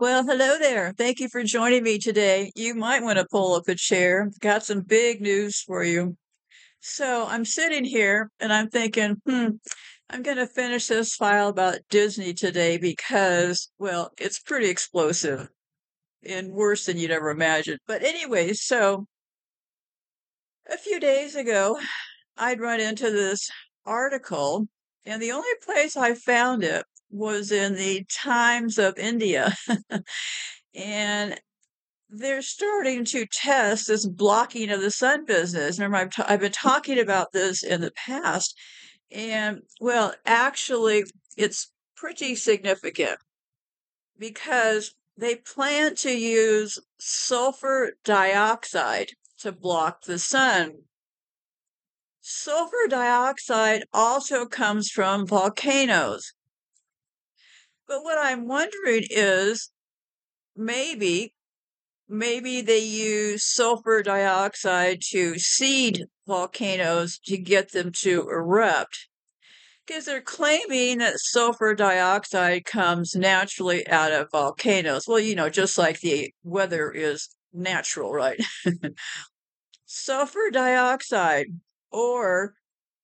Well, hello there. Thank you for joining me today. You might want to pull up a chair. Got some big news for you. So I'm sitting here and I'm thinking, I'm going to finish this file about Disney today because, well, it's pretty explosive and worse than you'd ever imagined. But anyway, so a few days ago, I'd run into this article, and the only place I found it was in the Times of India. And they're starting to test this blocking of the sun business. Remember, I've been talking about this in the past, and well, actually, it's pretty significant because they plan to use sulfur dioxide to block the sun. Sulfur dioxide also comes from volcanoes. But what I'm wondering is maybe they use sulfur dioxide to seed volcanoes to get them to erupt. Because they're claiming that sulfur dioxide comes naturally out of volcanoes. Well, just like the weather is natural, right? Sulfur dioxide, or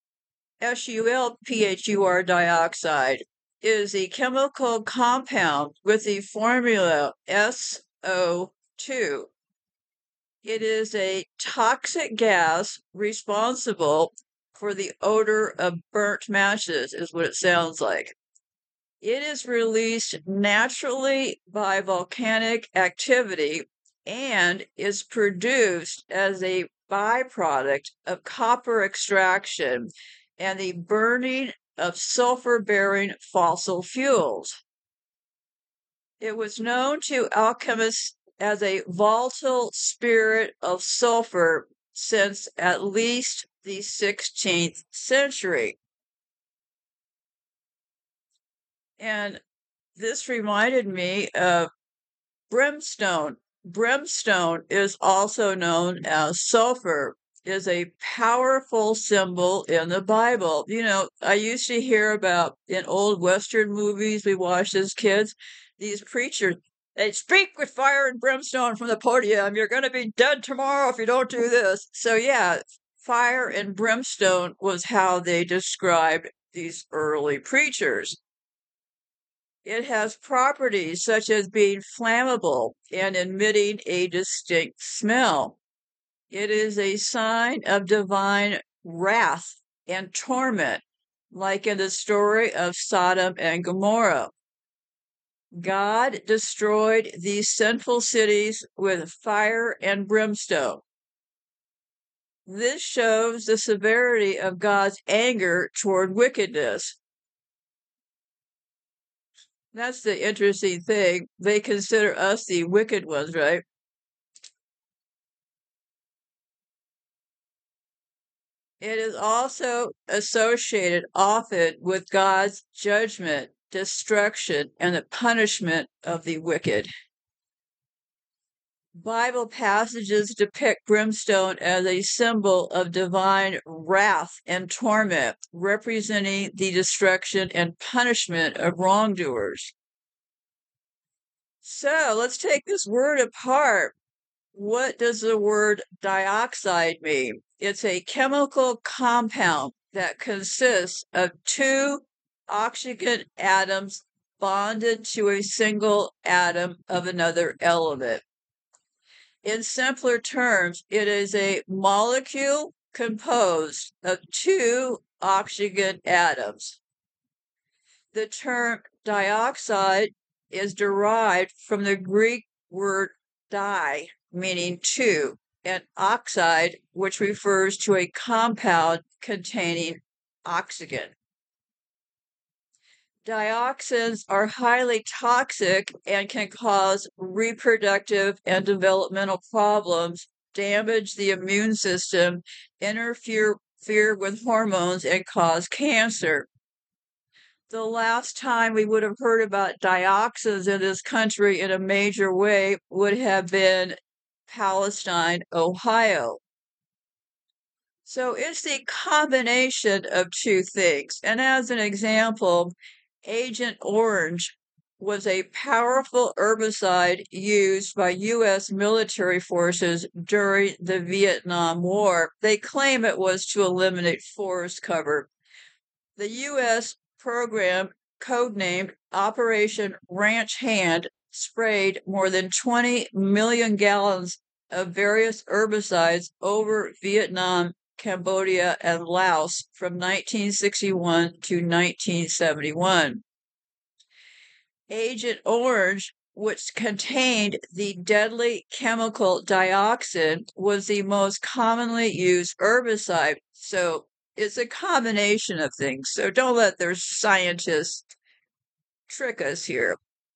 SULPHUR dioxide, is a chemical compound with the formula SO2. It is a toxic gas responsible for the odor of burnt matches, is what it sounds like. It is released naturally by volcanic activity and is produced as a byproduct of copper extraction and the burning of sulfur-bearing fossil fuels. It was known to alchemists as a volatile spirit of sulfur since at least the 16th century. And this reminded me of brimstone. Brimstone is also known as sulfur, is a powerful symbol in the Bible. I used to hear about in old Western movies we watched as kids, these preachers, they speak with fire and brimstone from the podium. You're going to be dead tomorrow if you don't do this. So, yeah, fire and brimstone was how they described these early preachers. It has properties such as being flammable and emitting a distinct smell. It is a sign of divine wrath and torment, like in the story of Sodom and Gomorrah. God destroyed these sinful cities with fire and brimstone. This shows the severity of God's anger toward wickedness. That's the interesting thing. They consider us the wicked ones, right? It is also associated often with God's judgment, destruction, and the punishment of the wicked. Bible passages depict brimstone as a symbol of divine wrath and torment, representing the destruction and punishment of wrongdoers. So let's take this word apart. What does the word dioxide mean? It's a chemical compound that consists of two oxygen atoms bonded to a single atom of another element. In simpler terms, it is a molecule composed of two oxygen atoms. The term dioxide is derived from the Greek word di, meaning two, and oxide, which refers to a compound containing oxygen. Dioxins are highly toxic and can cause reproductive and developmental problems, damage the immune system, interfere with hormones, and cause cancer. The last time we would have heard about dioxins in this country in a major way would have been Palestine, Ohio. So it's the combination of two things. And as an example, Agent Orange was a powerful herbicide used by U.S. military forces during the Vietnam War. They claim it was to eliminate forest cover. The U.S. program, codenamed Operation Ranch Hand, sprayed more than 20 million gallons of various herbicides over Vietnam, Cambodia, and Laos from 1961 to 1971. Agent Orange, which contained the deadly chemical dioxin, was the most commonly used herbicide. So it's a combination of things. So don't let their scientists trick us here.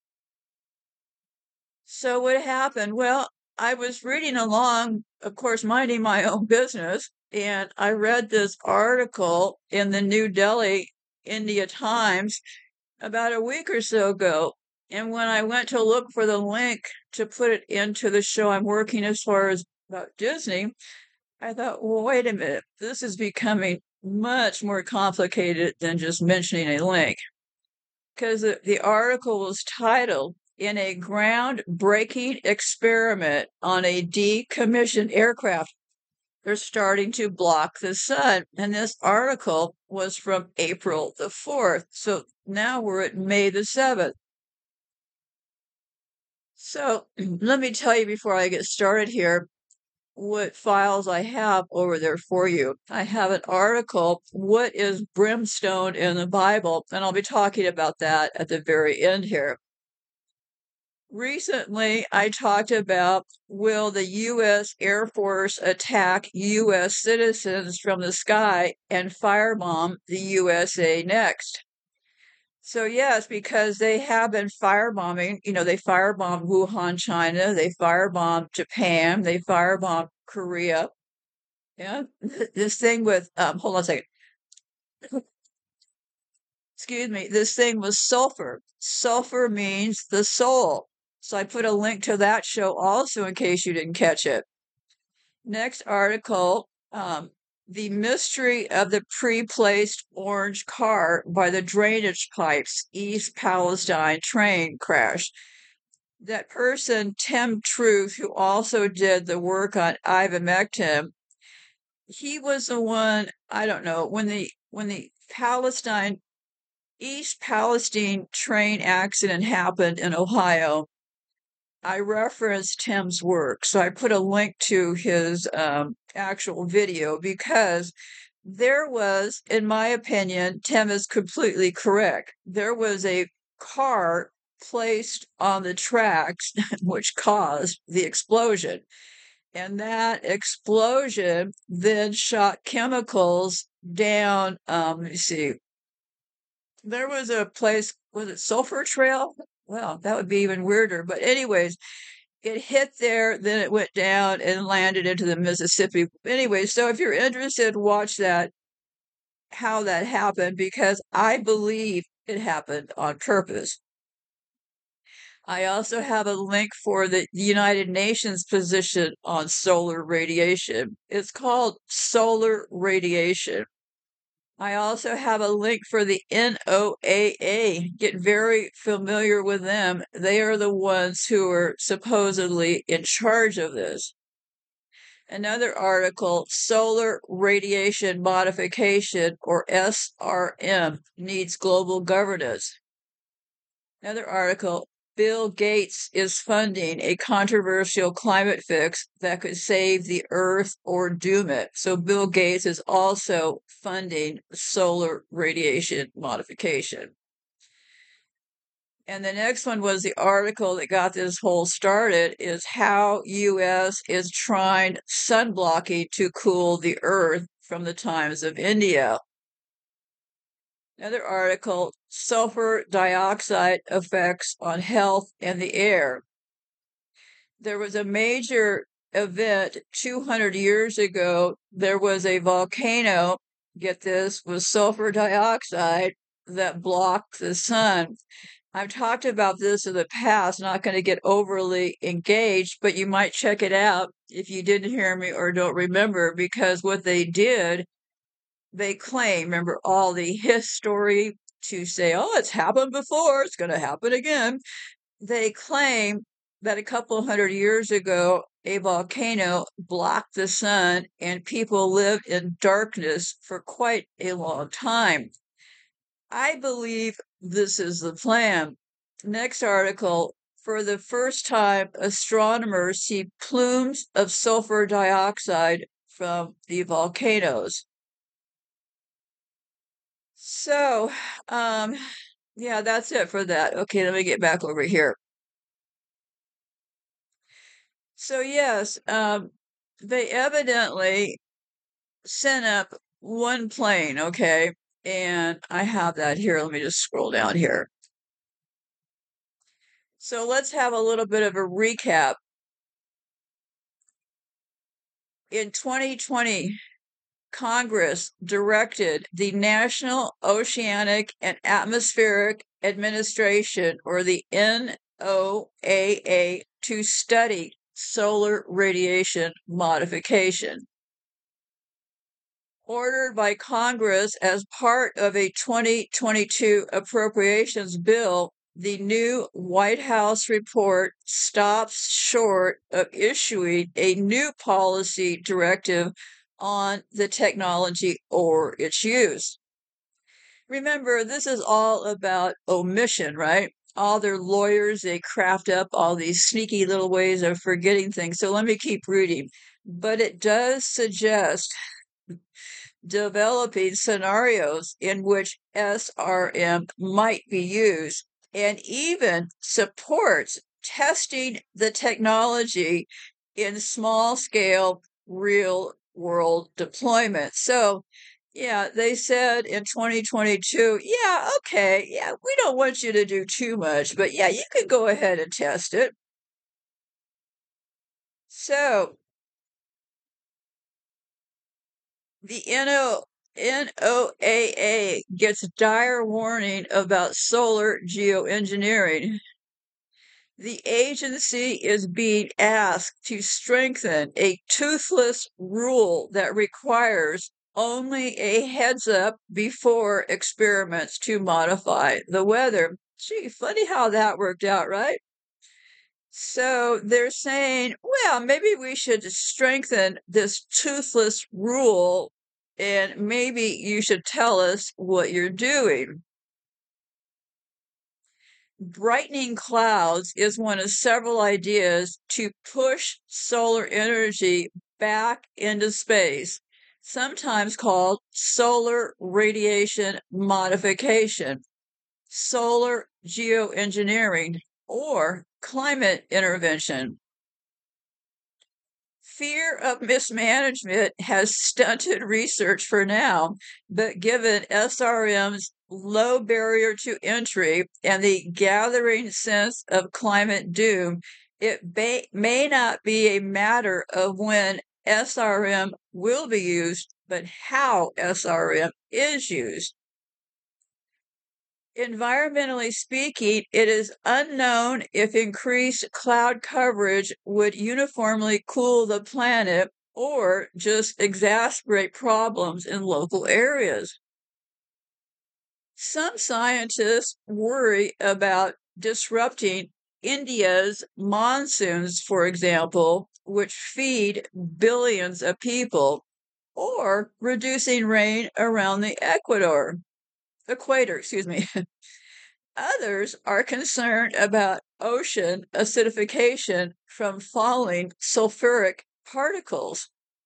So what happened? Well, I was reading along, of course, minding my own business, and I read this article in the New Delhi India Times about a week or so ago. And when I went to look for the link to put it into the show I'm working as far as about Disney, I thought, well, wait a minute, this is becoming much more complicated than just mentioning a link. Because the article was titled, In a Groundbreaking Experiment on a Decommissioned Aircraft, They're Starting to Block the Sun. And this article was from April the 4th. So now we're at May the 7th. So let me tell you before I get started here what files I have over there for you. I have an article, What is Brimstone in the Bible? And I'll be talking about that at the very end here. Recently, I talked about will the U.S. Air Force attack U.S. citizens from the sky and firebomb the USA next? So, yes, because they have been firebombing, they firebombed Wuhan, China, they firebombed Japan, they firebombed Korea. Yeah, this thing with, hold on a second. Excuse me, this thing was sulfur. Sulfur means the soul. So I put a link to that show also in case you didn't catch it. Next article, The Mystery of the Pre-Placed Orange Car by the Drainage Pipes, East Palestine Train Crash. That person, Tim Truth, who also did the work on ivermectin, he was the one, I don't know, when the East Palestine train accident happened in Ohio, I referenced Tim's work. So I put a link to his actual video because there was, in my opinion, Tim is completely correct. There was a car placed on the tracks which caused the explosion. And that explosion then shot chemicals down. Let me see. There was a place, was it Sulphur Trail? Well, that would be even weirder. But anyways, it hit there, then it went down and landed into the Mississippi. Anyway, so if you're interested, watch that, how that happened, because I believe it happened on purpose. I also have a link for the United Nations position on solar radiation. It's called solar radiation. I also have a link for the NOAA. Get very familiar with them. They are the ones who are supposedly in charge of this. Another article, Solar Radiation Modification, or SRM, needs global governance. Another article, Bill Gates is funding a controversial climate fix that could save the earth or doom it. So Bill Gates is also funding solar radiation modification. And the next one was the article that got this whole started is how US is trying sunblocking to cool the earth from the times of India. Another article, sulfur dioxide effects on health and the air. There was a major event 200 years ago. There was a volcano, get this, with sulfur dioxide that blocked the sun. I've talked about this in the past, not going to get overly engaged, but you might check it out if you didn't hear me or don't remember, because what they did, they claim, remember all the history to say, oh, it's happened before, it's going to happen again. They claim that a couple hundred years ago, a volcano blocked the sun and people lived in darkness for quite a long time. I believe this is the plan. Next article. For the first time, astronomers see plumes of sulfur dioxide from the volcanoes. So, um, yeah, that's it for that. Okay, let me get back over here. So, yes, they evidently sent up one plane, okay? And I have that here. Let me just scroll down here. So let's have a little bit of a recap. In 2020, Congress directed the National Oceanic and Atmospheric Administration, or the NOAA, to study solar radiation modification. Ordered by Congress as part of a 2022 appropriations bill, the new White House report stops short of issuing a new policy directive on the technology or its use. Remember, this is all about omission, right? All their lawyers, they craft up all these sneaky little ways of forgetting things. So let me keep reading. But it does suggest developing scenarios in which SRM might be used, and even supports testing the technology in small scale, real world deployment. So, yeah, they said in 2022, yeah, okay, yeah, we don't want you to do too much, but yeah, you can go ahead and test it. So, the NOAA gets dire warning about solar geoengineering. The agency is being asked to strengthen a toothless rule that requires only a heads up before experiments to modify the weather. Gee, funny how that worked out, right? So they're saying, well, maybe we should strengthen this toothless rule, and maybe you should tell us what you're doing. Brightening clouds is one of several ideas to push solar energy back into space, sometimes called solar radiation modification, solar geoengineering, or climate intervention. Fear of mismanagement has stunted research for now, but given SRM's low barrier to entry and the gathering sense of climate doom, it may not be a matter of when SRM will be used, but how SRM is used. Environmentally speaking, it is unknown if increased cloud coverage would uniformly cool the planet or just exacerbate problems in local areas. Some scientists worry about disrupting India's monsoons, for example, which feed billions of people, or reducing rain around the equator, excuse me. Others are concerned about ocean acidification from falling sulfuric particles.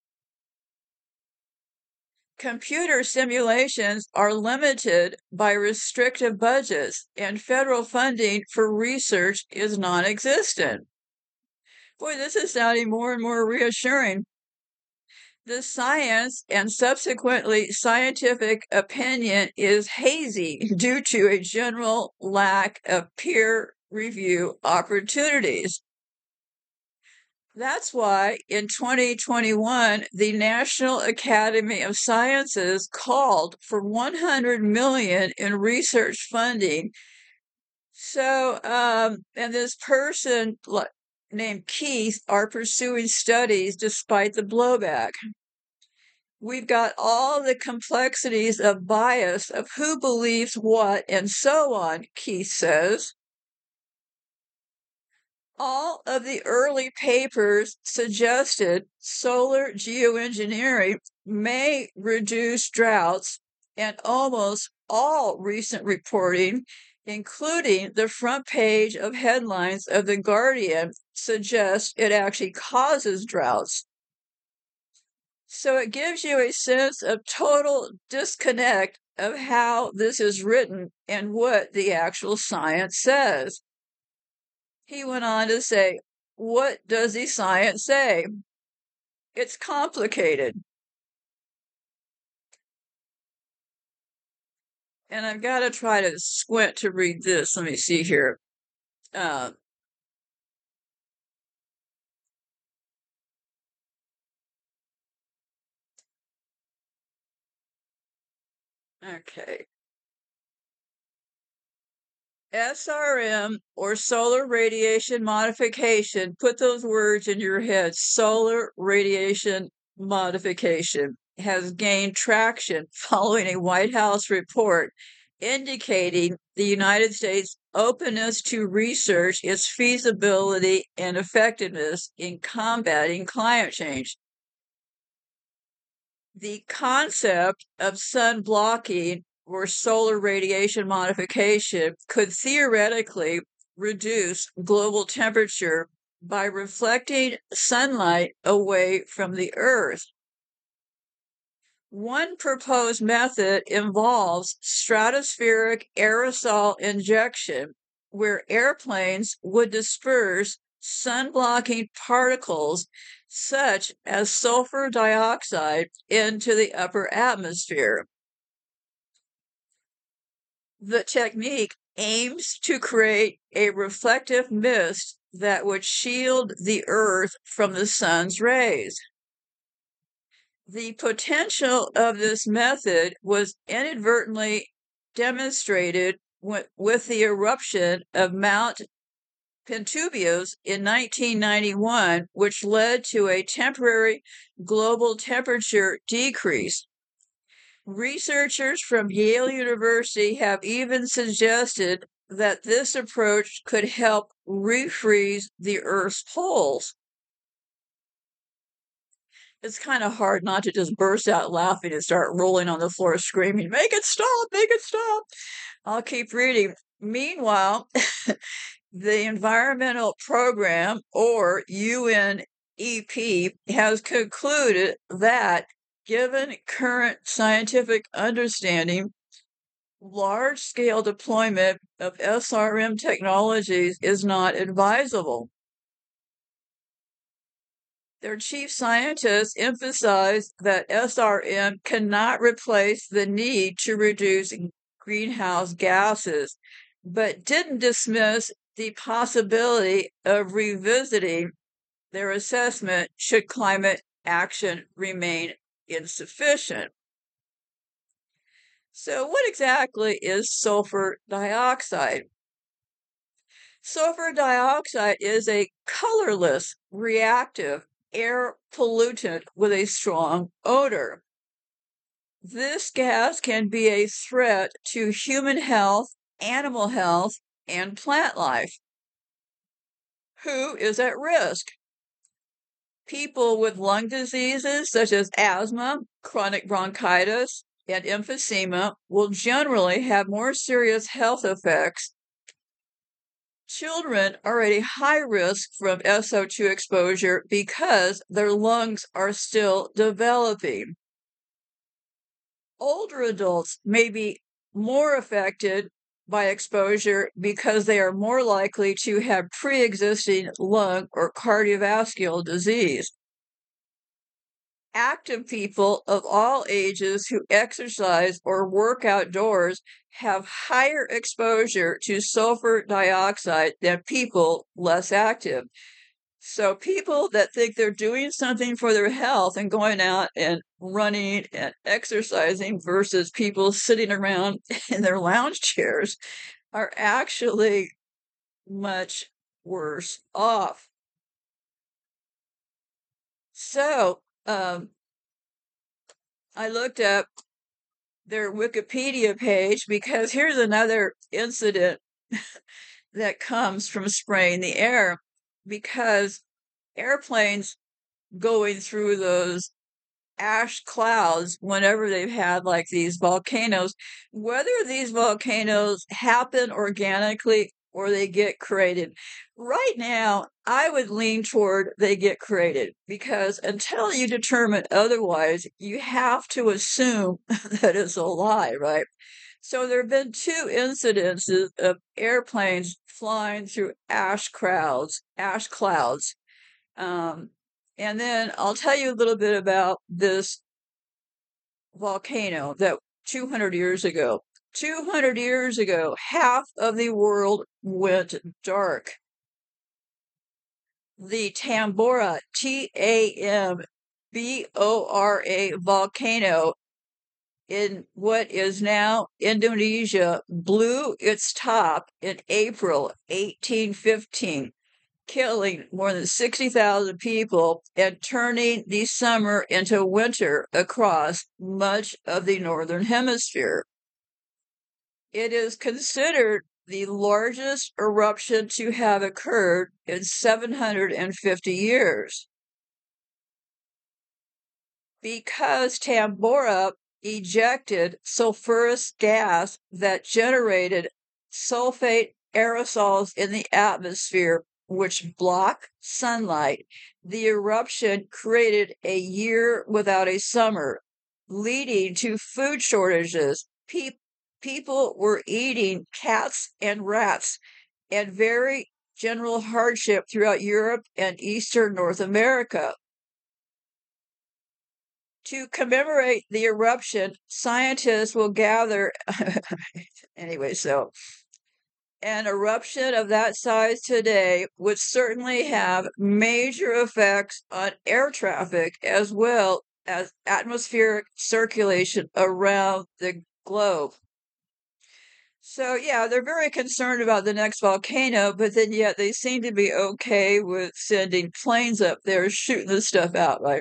Computer simulations are limited by restrictive budgets, and federal funding for research is non existent. Boy, this is sounding more and more reassuring. The science and subsequently scientific opinion is hazy due to a general lack of peer review opportunities. That's why in 2021, the National Academy of Sciences called for 100 million in research funding. So, and this person named Keith are pursuing studies despite the blowback. We've got all the complexities of bias of who believes what and so on, Keith says. All of the early papers suggested solar geoengineering may reduce droughts, and almost all recent reporting, including the front page of headlines of The Guardian, suggests it actually causes droughts. So it gives you a sense of total disconnect of how this is written and what the actual science says. He went on to say, what does the science say? It's complicated. And I've got to try to squint to read this. Let me see here. Okay. SRM, or solar radiation modification, put those words in your head. Solar radiation modification has gained traction following a White House report indicating the United States' openness to research its feasibility and effectiveness in combating climate change. The concept of sun blocking or solar radiation modification could theoretically reduce global temperature by reflecting sunlight away from the Earth. One proposed method involves stratospheric aerosol injection, where airplanes would disperse sun-blocking particles such as sulfur dioxide into the upper atmosphere. The technique aims to create a reflective mist that would shield the Earth from the sun's rays. The potential of this method was inadvertently demonstrated with the eruption of Mount Pinatubo in 1991, which led to a temporary global temperature decrease. Researchers from Yale University have even suggested that this approach could help refreeze the Earth's poles. It's kind of hard not to just burst out laughing and start rolling on the floor screaming, make it stop, make it stop. I'll keep reading. Meanwhile, the Environmental Program, or UNEP, has concluded that given current scientific understanding, large-scale deployment of SRM technologies is not advisable. Their chief scientists emphasized that SRM cannot replace the need to reduce greenhouse gases, but didn't dismiss the possibility of revisiting their assessment should climate action remain insufficient. So, what exactly is sulfur dioxide? Sulfur dioxide is a colorless, reactive air pollutant with a strong odor. This gas can be a threat to human health, animal health, and plant life. Who is at risk? People with lung diseases such as asthma, chronic bronchitis, and emphysema will generally have more serious health effects. Children are at a high risk from SO2 exposure because their lungs are still developing. Older adults may be more affected by exposure because they are more likely to have pre-existing lung or cardiovascular disease. Active people of all ages who exercise or work outdoors have higher exposure to sulfur dioxide than people less active. So people that think they're doing something for their health and going out and running and exercising versus people sitting around in their lounge chairs are actually much worse off. So, I looked up their Wikipedia page because here's another incident that comes from spraying the air because airplanes going through those ash clouds whenever they've had like these volcanoes, whether these volcanoes happen organically or they get created. Right now, I would lean toward they get created because until you determine otherwise, you have to assume that it's a lie, right? So there have been two incidences of airplanes flying through ash clouds. Um, and then I'll tell you a little bit about this volcano that 200 years ago. 200 years ago, half of the world went dark. The Tambora, Tambora volcano in what is now Indonesia blew its top in April 1815, killing more than 60,000 people and turning the summer into winter across much of the Northern Hemisphere. It is considered the largest eruption to have occurred in 750 years. Because Tambora ejected sulfurous gas that generated sulfate aerosols in the atmosphere, which block sunlight, the eruption created a year without a summer, leading to food shortages. People were eating cats and rats, and very general hardship throughout Europe and Eastern North America. To commemorate the eruption, scientists will gather. Anyway, so an eruption of that size today would certainly have major effects on air traffic as well as atmospheric circulation around the globe. So, yeah, they're very concerned about the next volcano, but then yet they seem to be okay with sending planes up there shooting this stuff out, right?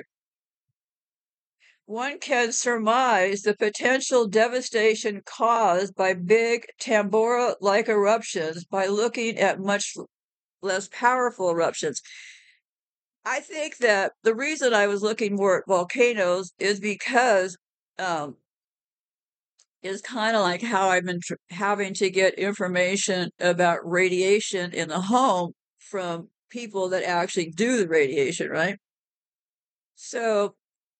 One can surmise the potential devastation caused by big Tambora-like eruptions by looking at much less powerful eruptions. I think that the reason I was looking more at volcanoes is because is kind of like how I've been having to get information about radiation in the home from people that actually do the radiation, right? So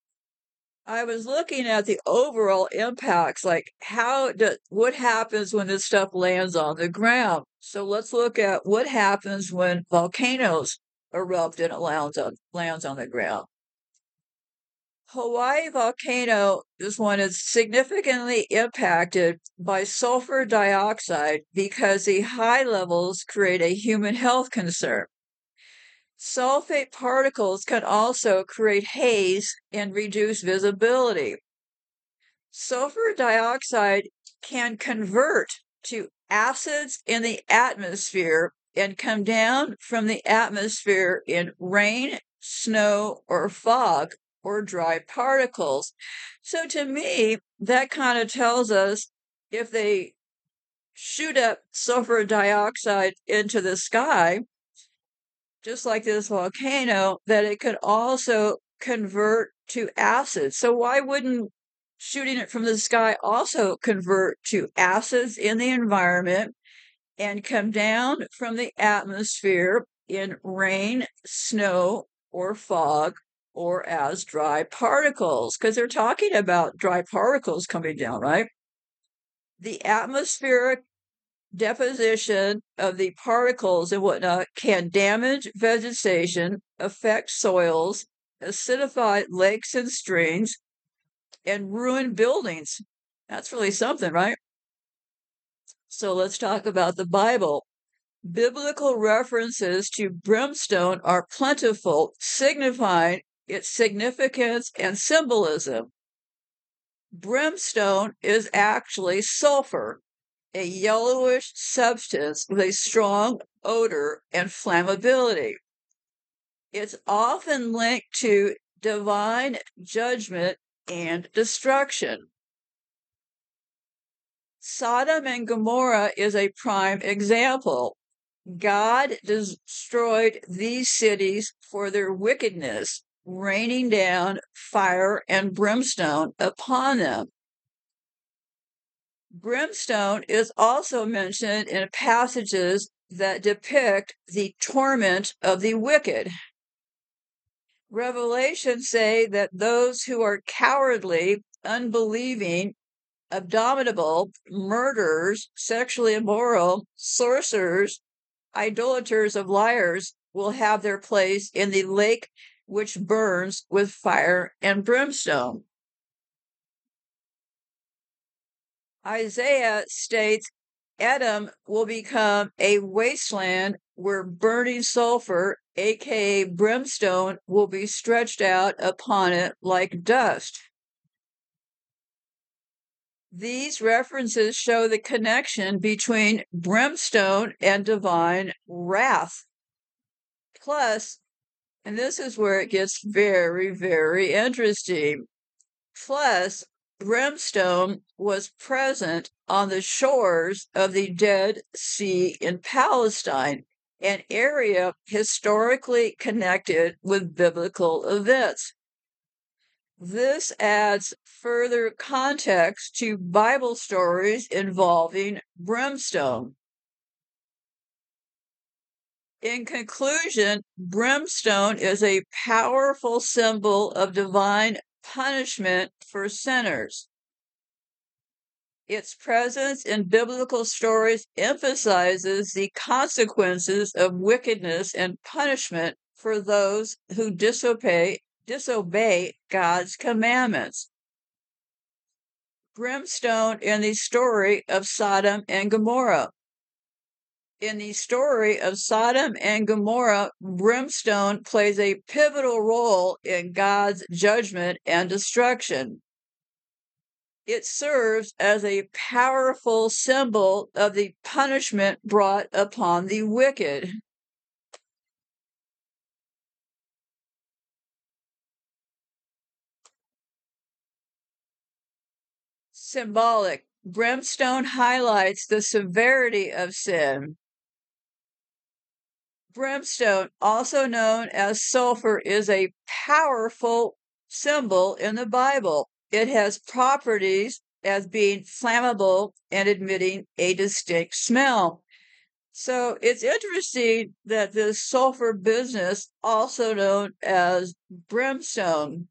I was looking at the overall impacts, like what happens when this stuff lands on the ground. So let's look at what happens when volcanoes erupt and it lands on the ground. Hawaii volcano is one is significantly impacted by sulfur dioxide because the high levels create a human health concern. Sulfate particles can also create haze and reduce visibility. Sulfur dioxide can convert to acids in the atmosphere and come down from the atmosphere in rain, snow, or fog, or dry particles. So to me, that kind of tells us if they shoot up sulfur dioxide into the sky, just like this volcano, that it could also convert to acid. So why wouldn't shooting it from the sky also convert to acids in the environment and come down from the atmosphere in rain, snow, or fog, or as dry particles? Because they're talking about dry particles coming down, right? The atmospheric deposition of the particles and whatnot can damage vegetation, affect soils, acidify lakes and streams, and ruin buildings. That's really something, right? So let's talk about the Bible. Biblical references to brimstone are plentiful, signifying its significance and symbolism. Brimstone is actually sulfur, a yellowish substance with a strong odor and flammability. It's often linked to divine judgment and destruction. Sodom and Gomorrah is a prime example. God destroyed these cities for their wickedness, raining down fire and brimstone upon them. Brimstone is also mentioned in passages that depict the torment of the wicked. Revelations say that those who are cowardly, unbelieving, abominable, murderers, sexually immoral, sorcerers, idolaters of liars will have their place in the lake which burns with fire and brimstone. Isaiah states Edom will become a wasteland where burning sulfur, aka brimstone, will be stretched out upon it like dust. These references show the connection between brimstone and divine wrath. Plus, and this is where it gets very, very interesting. Plus, brimstone was present on the shores of the Dead Sea in Palestine, an area historically connected with biblical events. This adds further context to Bible stories involving brimstone. In conclusion, brimstone is a powerful symbol of divine punishment for sinners. Its presence in biblical stories emphasizes the consequences of wickedness and punishment for those who disobey God's commandments. Brimstone in the story of Sodom and Gomorrah. In the story of Sodom and Gomorrah, brimstone plays a pivotal role in God's judgment and destruction. It serves as a powerful symbol of the punishment brought upon the wicked. Symbolic. Brimstone highlights the severity of sin. Brimstone, also known as sulfur, is a powerful symbol in the Bible. It has properties as being flammable and emitting a distinct smell. So it's interesting that this sulfur business, also known as brimstone.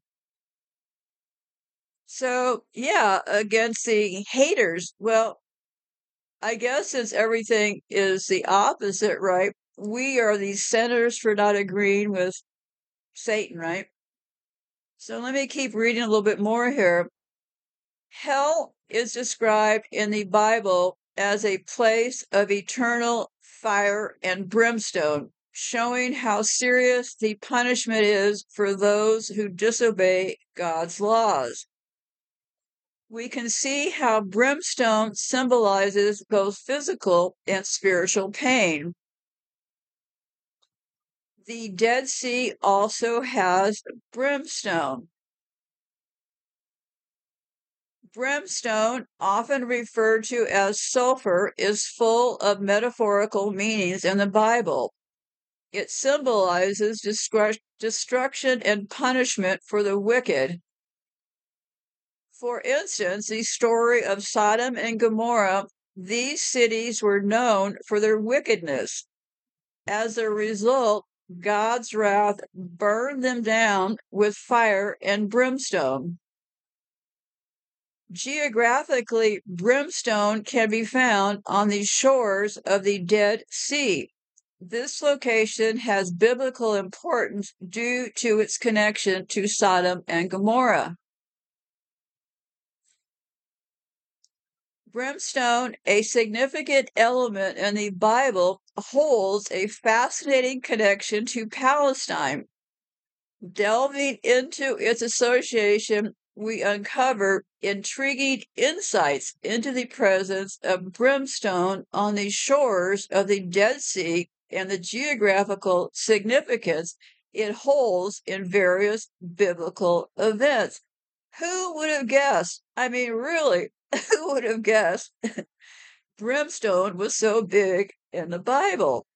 So, yeah, against the haters, well, I guess since everything is the opposite, right? We are the sinners for not agreeing with Satan, right? So let me keep reading a little bit more here. Hell is described in the Bible as a place of eternal fire and brimstone, showing how serious the punishment is for those who disobey God's laws. We can see how brimstone symbolizes both physical and spiritual pain. The Dead Sea also has brimstone. Brimstone, often referred to as sulfur, is full of metaphorical meanings in the Bible. It symbolizes destruction and punishment for the wicked. For instance, the story of Sodom and Gomorrah, these cities were known for their wickedness. As a result, God's wrath burned them down with fire and brimstone. Geographically, brimstone can be found on the shores of the Dead Sea. This location has biblical importance due to its connection to Sodom and Gomorrah. Brimstone, a significant element in the Bible, holds a fascinating connection to Palestine. Delving into its association, we uncover intriguing insights into the presence of brimstone on the shores of the Dead Sea and the geographical significance it holds in various biblical events. Who would have guessed? I mean, really, who would have guessed brimstone was so big in the Bible?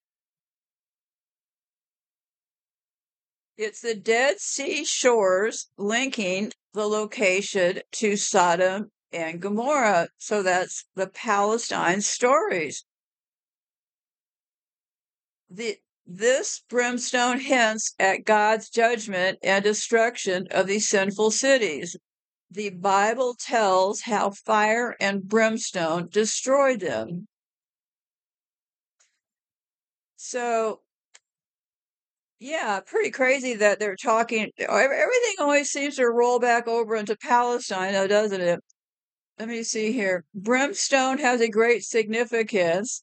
It's the Dead Sea shores linking the location to Sodom and Gomorrah. So that's the Palestine stories. This brimstone hints at God's judgment and destruction of these sinful cities. The Bible tells how fire and brimstone destroyed them. So, yeah, pretty crazy that they're talking. Everything always seems to roll back over into Palestine, though, doesn't it? Let me see here. Brimstone has a great significance.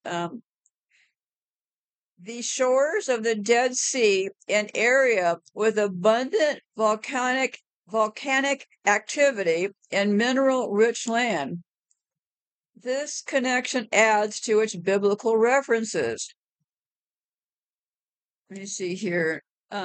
The shores of the Dead Sea, an area with abundant volcanic activity and mineral-rich land. This connection adds to its biblical references. Let me see here.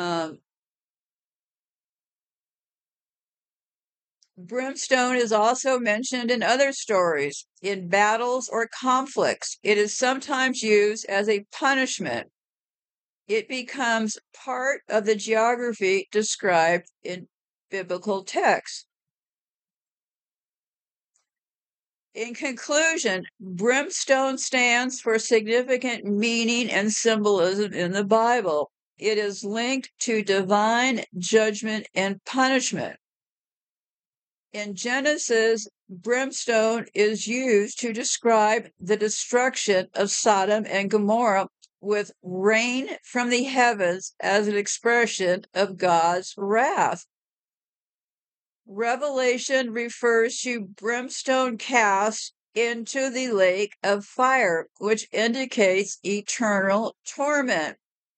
Brimstone is also mentioned in other stories. In battles or conflicts, it is sometimes used as a punishment. It becomes part of the geography described in biblical texts. In conclusion, brimstone stands for significant meaning and symbolism in the Bible. It is linked to divine judgment and punishment. In Genesis, brimstone is used to describe the destruction of Sodom and Gomorrah, with rain from the heavens as an expression of God's wrath. Revelation refers to brimstone cast into the lake of fire, which indicates eternal torment.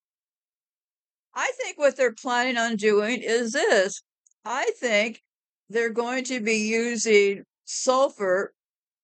I think what they're planning on doing is this. I think they're going to be using sulfur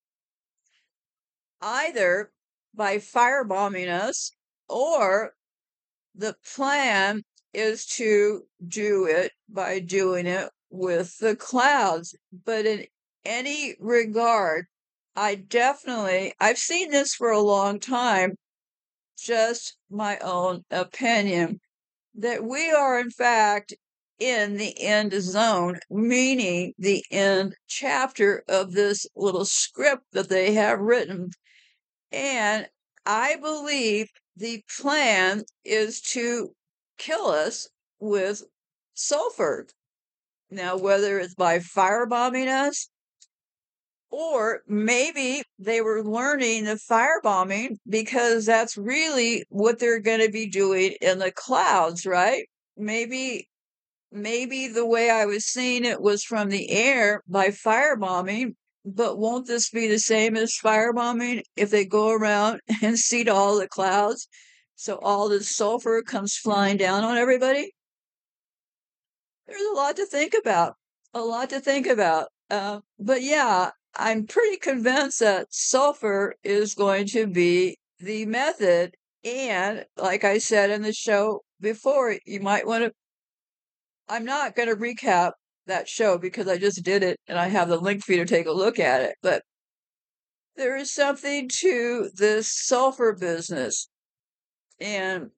either by firebombing us, or the plan is to do it by doing it with the clouds. But in any regard, I've seen this for a long time, just my own opinion, that we are in fact in the end zone, meaning the end chapter of this little script that they have written. And I believe the plan is to kill us with sulfur. Now, whether it's by firebombing us, or maybe they were learning the firebombing because that's really what they're going to be doing in the clouds, right? Maybe the way I was seeing it was from the air by firebombing, but won't this be the same as firebombing if they go around and seed all the clouds so all the sulfur comes flying down on everybody? There's a lot to think about. A lot to think about. But yeah, I'm pretty convinced that sulfur is going to be the method. And like I said in the show before, you might want to. I'm not going to recap that show because I just did it and I have the link for you to take a look at it. But there is something to this sulfur business. And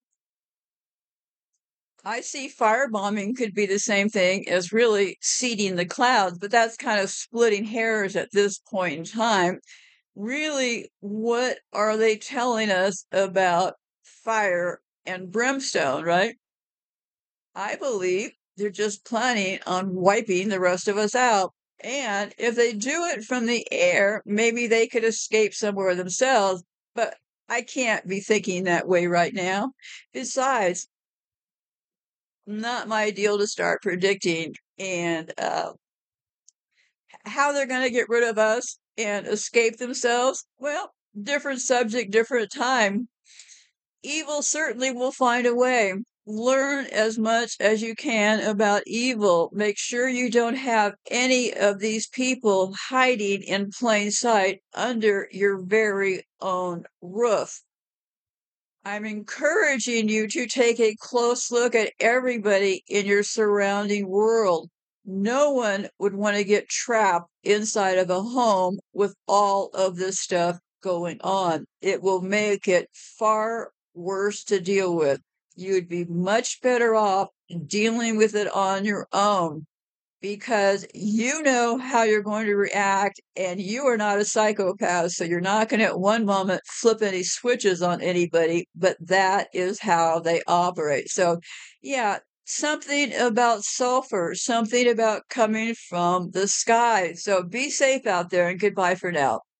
I see firebombing could be the same thing as really seeding the clouds, but that's kind of splitting hairs at this point in time. Really, what are they telling us about fire and brimstone, right? I believe they're just planning on wiping the rest of us out. And if they do it from the air, maybe they could escape somewhere themselves, but I can't be thinking that way right now. Besides, not my deal to start predicting and how they're going to get rid of us and escape themselves. Well, different subject, different time. Evil certainly will find a way. Learn as much as you can about evil. Make sure you don't have any of these people hiding in plain sight under your very own roof. I'm encouraging you to take a close look at everybody in your surrounding world. No one would want to get trapped inside of a home with all of this stuff going on. It will make it far worse to deal with. You would be much better off dealing with it on your own because you know how you're going to react and you are not a psychopath. So you're not going to at one moment flip any switches on anybody, but that is how they operate. So, yeah, something about sulfur, something about coming from the sky. So be safe out there and goodbye for now.